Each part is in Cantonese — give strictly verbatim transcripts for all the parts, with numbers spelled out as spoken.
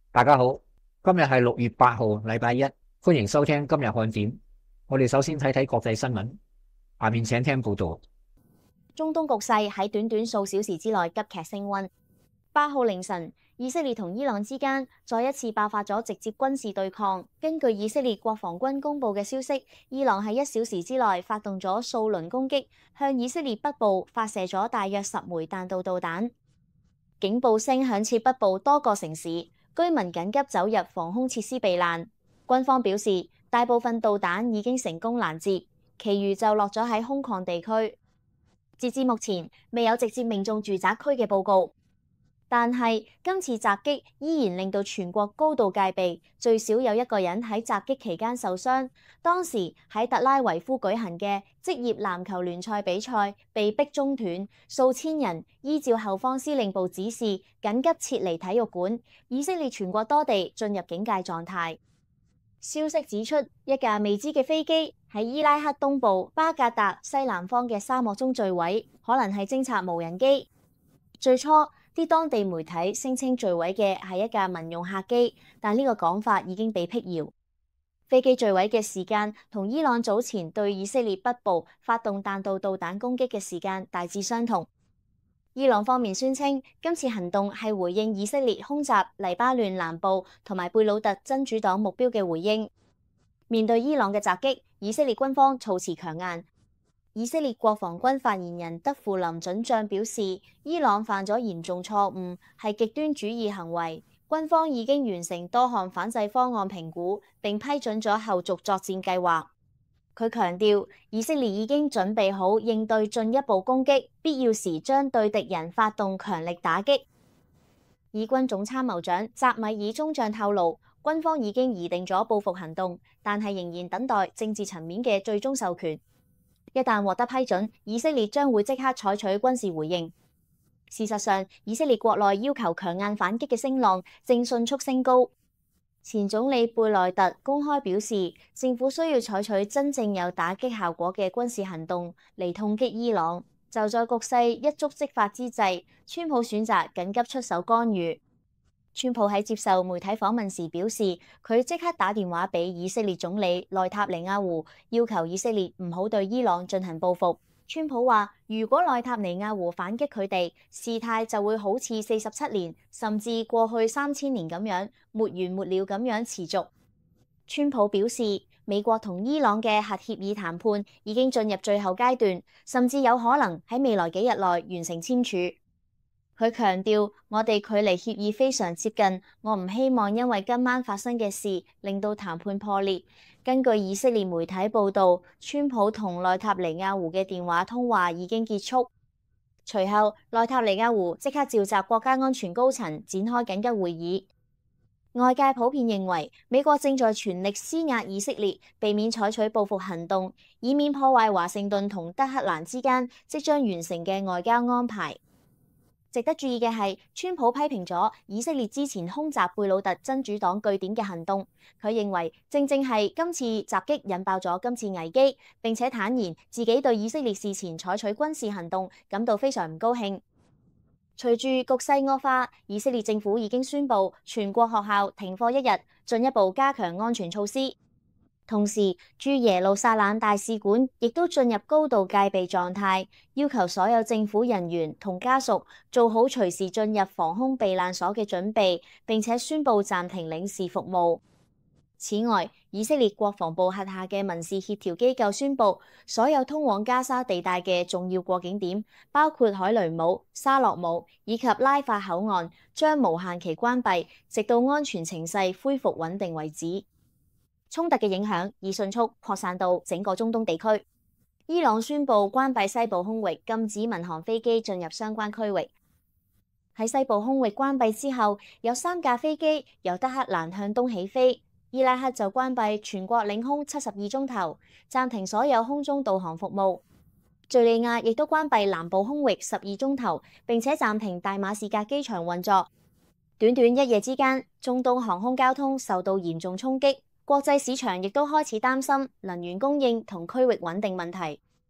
大家好，今日係六月八號，禮拜一，歡迎收聽今日看點。我哋首先睇睇國際新聞，下面請聽報道。 中東局勢喺短短數小時之內急劇升溫。八號凌晨，以色列同伊朗之間再一次爆發咗直接軍事對抗。根據以色列國防軍公佈嘅消息，伊朗喺一小時之內發動咗數輪攻擊，向以色列北部發射咗大約十枚彈道導彈。警報聲響徹北部多個城市，居民緊急走入防空設施避難。軍方表示，大部分導彈已經成功攔截，其餘就落咗喺空曠地區。截至目前，未有直接命中住宅區嘅報告。但係今次襲擊依然令到全國高度戒備，最少有一個人喺襲擊期間受傷。當時喺特拉維夫舉行嘅職業籃球聯賽比賽被迫中斷，數千人依照後方司令部指示緊急撤離體育館。以色列全國多地進入警戒狀態。消息指出，一架未知嘅飛機喺伊拉克東部巴格達西南方嘅沙漠中墜毀，可能係偵察無人機。最初啲當地媒體聲稱墜毀嘅係一架民用客機，但呢個講法已經被闢謠。飛機墜毀嘅時間同伊朗早前對以色列北部發動彈道導彈攻擊嘅時間大致相同。伊朗方面宣稱，今次行動係回應以色列空襲黎巴嫩南部同埋貝魯特真主黨目標嘅回應。面對伊朗嘅襲擊，以色列軍方措辭強硬。以色列國防軍發言人德庫林准將表示，伊朗犯咗嚴重錯誤，係極端主義行為。軍方已經完成多項反制方案評估，並批准咗後續作戰計劃。佢強調，以色列已經準備好應對進一步攻擊，必要時將對敵人發動強力打擊。以軍總參謀長扎米爾中將透露，軍方已經擬定咗報復行動，但係仍然等待政治層面嘅最終授權。一旦獲得批准，以色列將會即刻採取軍事回應。事實上，以色列國內要求強硬反擊嘅聲浪正迅速升高。前總理貝內特公開表示，政府需要採取真正有打擊效果嘅軍事行動嚟痛擊伊朗。就在局勢一觸即發之際，川普選擇緊急出手干預。川普喺接受媒體訪問時表示，佢即刻打電話俾以色列總理內塔尼亞胡，要求以色列唔好對伊朗進行報復。川普話，如果內塔尼亞胡反擊佢哋，事態就會好似四十七年甚至過去三千年咁樣沒完沒了咁樣持續。川普表示，美國同伊朗嘅核協議談判已經進入最後階段，甚至有可能喺未來幾日內完成簽署。佢強調，我哋距離協議非常接近，我唔希望因為今晚發生嘅事令到談判破裂。根據以色列媒體報導，川普同內塔尼亞胡嘅電話通話已經結束。隨後，內塔尼亞胡即刻召集國家安全高層展開緊急會議。外界普遍認為，美國正在全力施壓以色列，避免採取報復行動，以免破壞華盛頓同德黑蘭之間即將完成嘅外交安排。值得注意嘅係，川普批評咗以色列之前空襲貝魯特真主黨據點嘅行動。佢認為正正係今次襲擊引爆咗今次危機，並且坦言自己對以色列事前採取軍事行動感到非常唔高興。隨住局勢惡化，以色列政府已經宣布全國學校停課一日，進一步加強安全措施。同時，駐耶路撒冷大使館亦都進入高度戒備狀態，要求所有政府人員同家屬做好隨時進入防空避難所嘅準備，並且宣布暫停領事服務。此外，以色列國防部轄下嘅民事協調機構宣布，所有通往加沙地帶嘅重要過境點，包括海雷姆、沙洛姆以及拉法口岸，將無限期關閉，直到安全情勢恢復穩定為止。衝突嘅影響已迅速擴散到整個中東地區。伊朗宣布關閉西部空域，禁止民航飛機進入相關區域。喺西部空域關閉之後，有三架飛機由德黑蘭向東起飛。伊拉克就關閉全國領空七十二鐘頭，暫停所有空中導航服務。敘利亞亦都關閉南部空域十二鐘頭，並且暫停大馬士革機場運作。短短一夜之間，中東航空交通受到嚴重衝擊。國際市場亦都開始擔心能源供應同區域穩定問題。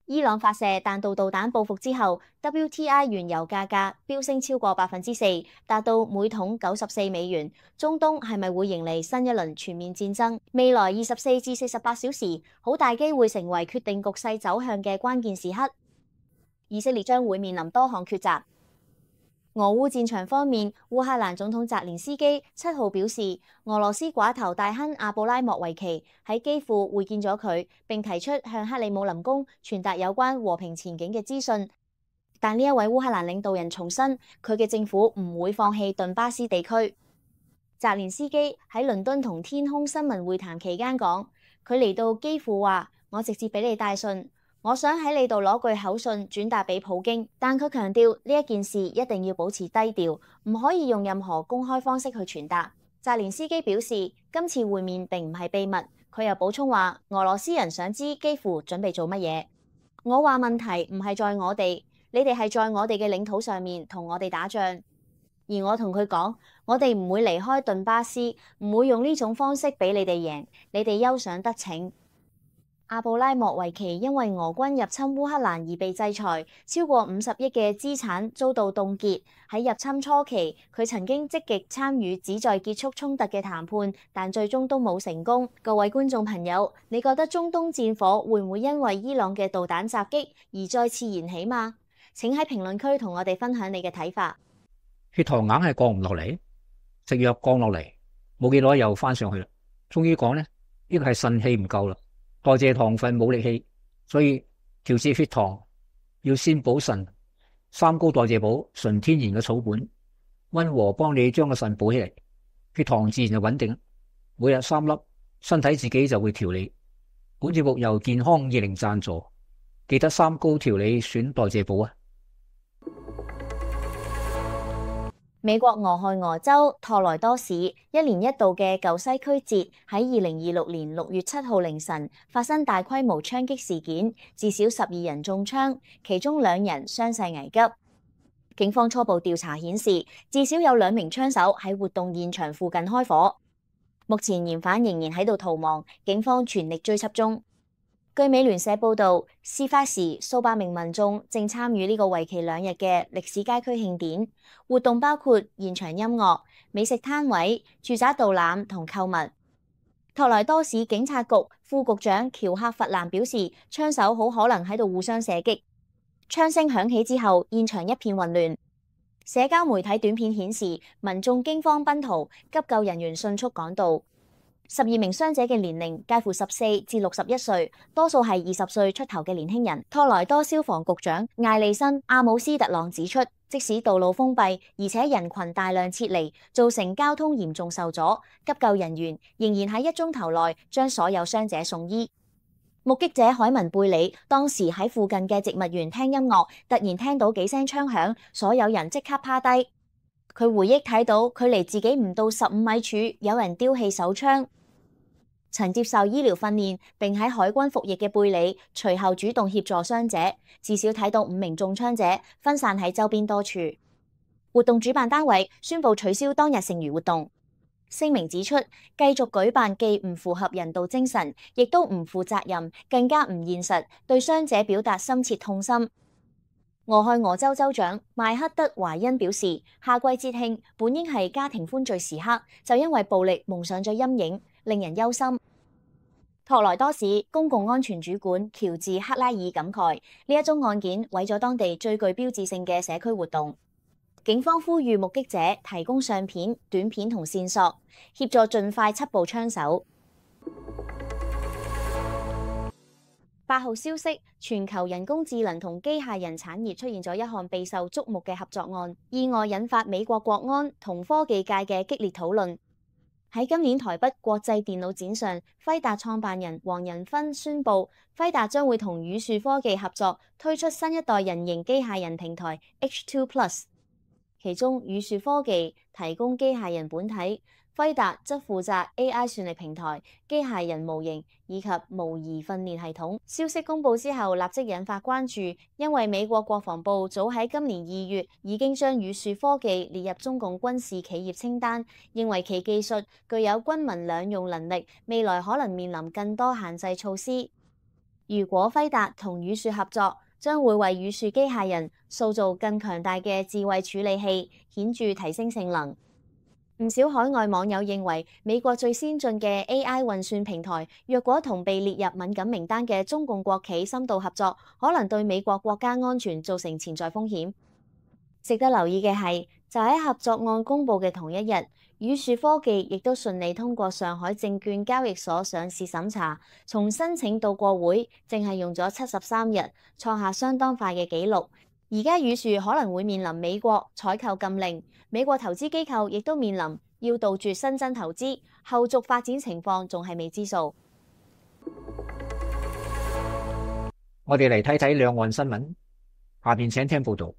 伊朗發射彈道導彈報復之後 ，W T I 原油價格飆升超過百分之四，達到每桶九十四美元。中東係咪會迎嚟新一輪全面戰爭？未來二十四至四十八小時，好大機會成為決定局勢走向嘅關鍵時刻。以色列將會面臨多項抉擇。俄烏戰場方面，烏克蘭總統澤連斯基七號表示，俄羅斯寡頭大亨阿布拉莫維奇喺基輔會見咗佢，並提出向克里姆林宮傳達有關和平前景嘅資訊。但呢一位烏克蘭領導人重申，佢嘅政府唔會放棄頓巴斯地區。澤連斯基喺倫敦同天空新聞會談期間講，佢嚟到基輔話：我直接俾你帶信。我想喺你度攞句口信轉達俾普京，但佢強調呢一件事一定要保持低調，唔可以用任何公開方式去傳達。澤連斯基表示，今次會面並唔係秘密。佢又補充話，俄羅斯人想知基輔準備做乜嘢。我話問題唔係在我哋，你哋係在我哋嘅領土上面同我哋打仗。而我同佢講，我哋唔會離開頓巴斯，唔會用呢種方式俾你哋贏，你哋休想得逞。阿布拉莫維奇因為俄軍入侵烏克蘭而被制裁，超過五十億嘅資產遭到凍結。喺入侵初期，佢曾經積極參與旨在結束衝突嘅談判，但最終都冇成功。各位觀眾朋友，你覺得中東戰火會唔會因為伊朗嘅導彈襲擊而再次燃起嗎？請喺評論區同我哋分享你嘅睇法。 血糖硬係降唔落嚟，食藥降落嚟，冇幾耐又翻上去啦。終於講呢，呢個係腎氣唔夠啦。代謝糖分冇力氣，所以調節血糖要先補腎。三高代謝補，純天然嘅草本，溫和幫你將個腎補起嚟，血糖自然就穩定。每日三粒，身體自己就會調理。本節目由健康二零贊助，記得三高調理選代謝補啊！ 美國俄亥俄州托萊多市一年一度嘅舊西區節喺二零二六年六月七號凌晨發生大規模槍擊事件，至少十二人中槍，其中兩人傷勢危急。警方初步調查顯示，至少有兩名槍手喺活動現場附近開火。目前嫌犯仍然喺度逃亡，警方全力追緝中。據美聯社報導，事發時數百名民眾正參與呢個為期兩日嘅歷史街區慶典，活動包括現場音樂、美食攤位、住宅導覽同購物。托萊多市警察局副局長喬克弗蘭表示，槍手好可能喺度互相射擊。槍聲響起之後，現場一片混亂。社交媒體短片顯示，民眾驚慌奔逃，急救人員迅速趕到。十二名傷者嘅年齡介乎十四至六十一歲，多數係二十歲出頭嘅年輕人。托萊多消防局長艾利森阿姆斯特朗指出，即使道路封閉，而且人群大量撤離，造成交通嚴重受阻，急救人員仍然喺一鐘頭內將所有傷者送醫。目擊者海文貝里當時喺附近嘅植物園聽音樂，突然聽到幾聲槍響，所有人即刻趴低。佢回憶睇到距離自己唔到十五米處有人丟棄手槍。曾接受醫療訓練並喺海軍服役嘅貝里，隨後主動協助傷者，至少睇到五名中槍者分散喺周邊多處。活動主辦單位宣布取消當日剩餘活動。聲明指出，繼續舉辦既唔符合人道精神，亦都唔負責任，更加唔現實，對傷者表達深切痛心。俄亥俄州州長邁克德懷恩表示，夏季節慶本應係家庭歡聚時刻，就因為暴力蒙上咗陰影，令人憂心。托萊多市公共安全主管喬治克拉爾感慨，呢一宗案件毀咗當地最具標誌性嘅社區活動。警方呼籲目擊者提供相片、短片同線索，協助盡快緝捕槍手。八號消息，全球人工智能同機械人產業出現咗一項備受矚目嘅合作案，意外引發美國國安同科技界嘅激烈討論。喺今年台北國際電腦展上，輝達創辦人黃仁勳宣布，輝達將會同宇樹科技合作推出新一代人形機械人平台 H 二 Plus， 其中宇樹科技提供機械人本體，輝達則負責 A I 算力平台、機械人模型以及模擬訓練系統。消息公佈之後，立即引發關注，因為美國國防部早喺今年二月已經將宇樹科技列入中共軍事企業清單，認為其技術具有軍民兩用能力，未來可能面臨更多限制措施。 如果輝達同宇樹合作，將會為宇樹機械人塑造更強大嘅智慧處理器，顯著提升性能。唔少海外網友認為，美國最先進嘅 A I 運算平台，若果同被列入敏感名單嘅中共國企深度合作，可能對美國國家安全造成潛在風險。值得留意嘅係，就喺合作案公佈嘅同一日，宇樹科技亦都順利通過上海證券交易所上市審查，從申請到過會，淨係用咗七十三日，創下相當快嘅紀錄。而家宇樹可能會面臨美國採購禁令，美國投資機構亦都面臨要杜絕新增投資，後續發展情況仲係未知數。 我哋嚟睇睇兩岸新聞，下面請聽報道。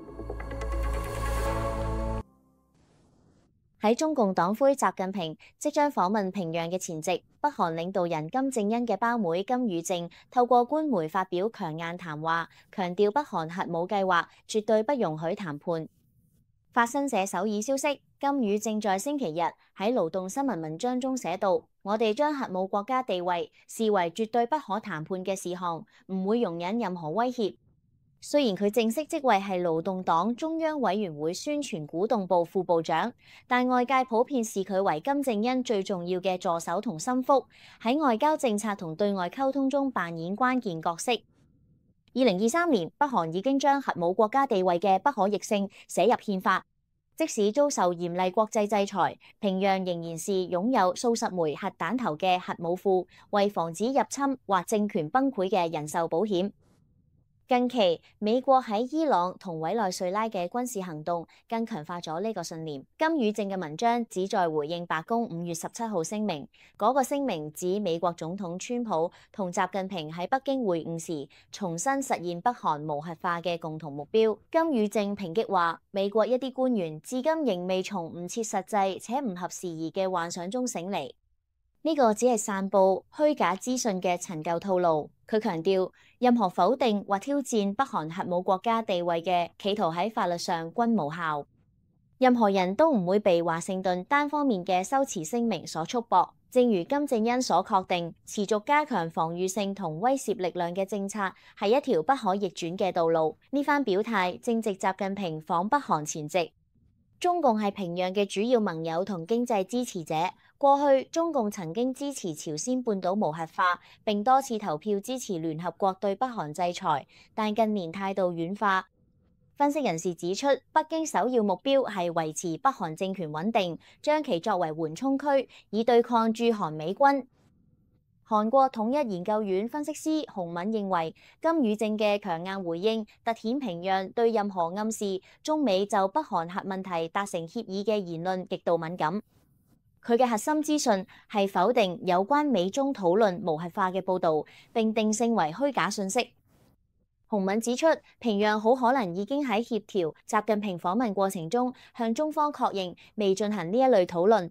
喺中共黨魁習近平即將訪問平壤嘅前夕，北韓領導人金正恩嘅胞妹金與正透過官媒發表強硬談話，強調北韓核武計劃絕對不容許談判。法新社首爾消息，金與正在星期日喺勞動新聞文章中寫道：我哋將核武國家地位視為絕對不可談判嘅事項，唔會容忍任何威脅。雖然佢正式職位係勞動黨中央委員會宣傳鼓動部副部長，但外界普遍視佢為金正恩最重要嘅助手同心腹，喺外交政策同對外溝通中扮演關鍵角色。二零二三年，北韓已經將核武國家地位嘅不可逆性寫入憲法，即使遭受嚴厲國際制裁，平壤仍然是擁有數十枚核彈頭嘅核武庫，為防止入侵或政權崩潰嘅人壽保險。近期，美國喺伊朗同委內瑞拉嘅軍事行動更強化咗呢個信念。金與正嘅文章旨在回應白宮五月十七號聲明，嗰、那個聲明指美國總統川普同習近平喺北京會晤時，重新實現北韓無核化嘅共同目標。金與正抨擊話，美國一啲官員至今仍未從唔切實際且唔合時宜嘅幻想中醒嚟。呢個只係散佈虛假資訊嘅陳舊套路。佢強調，任何否定或挑戰北韓核武國家地位嘅企圖喺法律上均無效。任何人都唔會被華盛頓單方面嘅修辭聲明所束縛。正如金正恩所確定，持續加強防禦性同威懾力量嘅政策係一條不可逆轉嘅道路。呢番表態正值習近平訪北韓前夕。中共係平壤嘅主要盟友同經濟支持者。過去中共曾經支持朝鮮半島無核化，並多次投票支持聯合國對北韓制裁，但近年態度軟化。分析人士指出，北京首要目標係維持北韓政權穩定，將其作為緩衝區，以對抗駐韓美軍。韓國統一研究院分析師洪敏認為，金與正嘅強硬回應凸顯平壤對任何暗示中美就北韓核問題達成協議嘅言論極度敏感。佢嘅核心資訊係否定有關美中討論無核化嘅報導，並定性為虛假信息。洪敏指出，平壤好可能已經喺協調習近平訪問過程中，向中方確認未進行呢一類討論。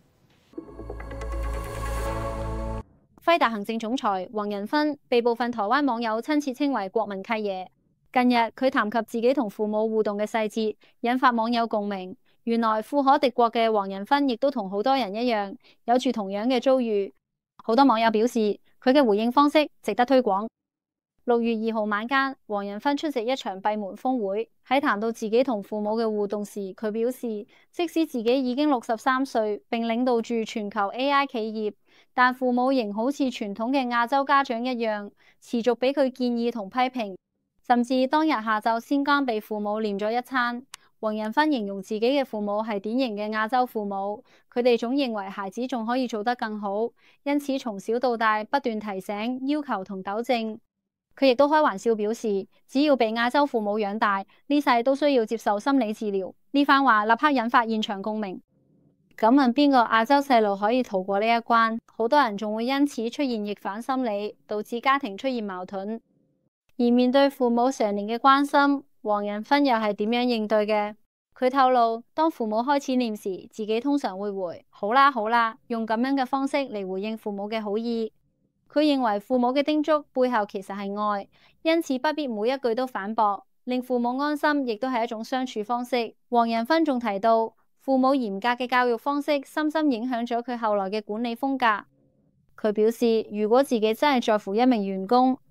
輝達行政總裁黃仁勳被部分台灣網友親切稱為國民契爺。近日佢談及自己同父母互動嘅細節，引發網友共鳴。原來富可敵國嘅黃仁勳亦都同好多人一樣，有住同樣嘅遭遇。好多網友表示佢嘅回應方式值得推廣。六月二號晚間，黃仁勳出席一場閉門峰會，喺談到自己同父母嘅互動時，佢表示即使自己已經六十三歲並領導住全球 A I 企業，但父母仍好似傳統嘅亞洲家長一樣，持續俾佢建議同批評，甚至當日下晝先剛被父母念咗一餐。黃仁勳形容自己嘅父母係典型嘅亞洲父母，佢哋總認為孩子仲可以做得更好，因此從小到大不斷提醒、要求同糾正。佢亦都開玩笑表示，只要被亞洲父母養大，呢世都需要接受心理治療。呢番話立刻引發現場共鳴。咁問邊個亞洲細路可以逃過呢一關？好多人仲會因此出現逆反心理，導致家庭出現矛盾。而面對父母常年嘅關心，黃仁勳又係點樣應對嘅？佢透露，當父母開始念時，自己通常會回好啦好啦，用咁樣嘅方式嚟回應父母嘅好意。佢認為父母嘅叮囑背後其實係愛，因此不必每一句都反駁，令父母安心亦都係一種相處方式。黃仁勳仲提到，父母嚴格嘅教育方式深深影響咗佢後來嘅管理風格。佢表示，如果自己真係在乎一名員工，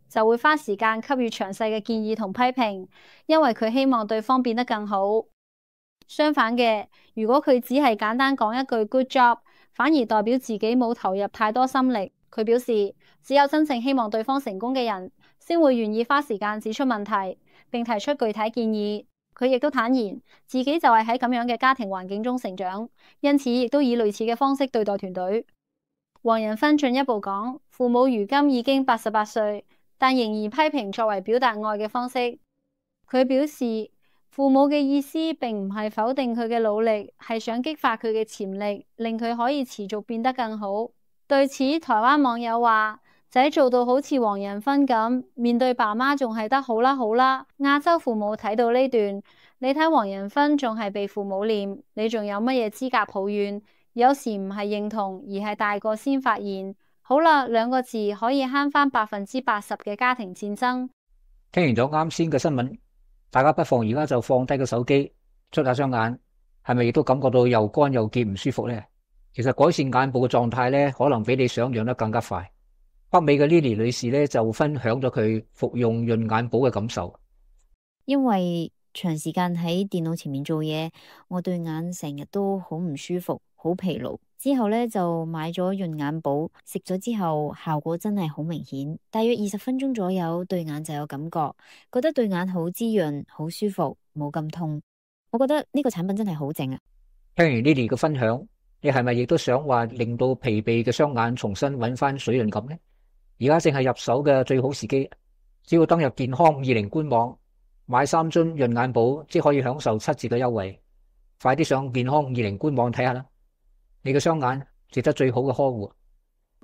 就會花時間給予詳細嘅建議同批評，因為佢希望對方變得更好。相反嘅，如果佢只係簡單講一句 good job，反而代表自己冇投入太多心力。佢表示，只有真正希望對方成功嘅人，先會願意花時間指出問題，並提出具體建議。佢亦都坦言，自己就係喺咁樣嘅家庭環境中成長，因此亦都以類似嘅方式對待團隊。黃仁勳進一步講，父母如今已經八十八歲，但仍然批評作為表達愛嘅方式。佢表示，父母嘅意思並唔係否定佢嘅努力，係想激發佢嘅潛力，令佢可以持續變得更好。對此，台灣網友話，仔做到好似黃仁勳咁，面對爸媽仲係得好啦好啦。亞洲父母睇到呢段，你睇黃仁勳仲係被父母念，你仲有乜嘢資格抱怨？有時唔係認同，而係大個先發現。好啦，兩個字可以慳翻百分之八十嘅家庭戰爭。 聽完咗啱先嘅新聞，大家不妨而家就放低個手機，捽下雙眼，係咪亦都感覺到又乾又澀唔舒服呢？其實改善眼部嘅狀態呢，可能比你想象得更加快。北美嘅 Lily 女士呢，就分享咗佢服用潤眼寶嘅感受。 因為長時間喺電腦前面做嘢，我對眼成日都好唔舒服，好疲勞。之後呢，就買咗潤眼寶，食咗之後效果真係好明顯，大約二十分鐘左右對眼就有感覺，覺得對眼好滋潤，好舒服，冇咁痛。我覺得呢個產品真係好正啊！ 聽完 Lily 嘅分享，你係咪亦都想話令到疲憊嘅雙眼重新揾翻水潤感呢？而家正係入手嘅最好時機，只要登入健康五二零官網買三樽潤眼寶，即可以享受七折嘅優惠。快啲上健康五二零官網睇下啦！你嘅雙眼值得最好嘅呵護。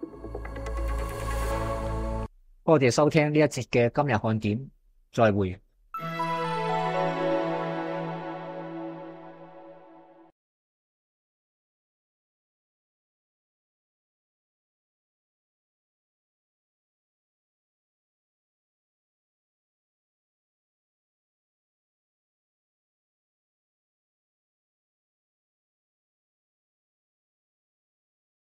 多謝收聽呢一節嘅今日看點，再會。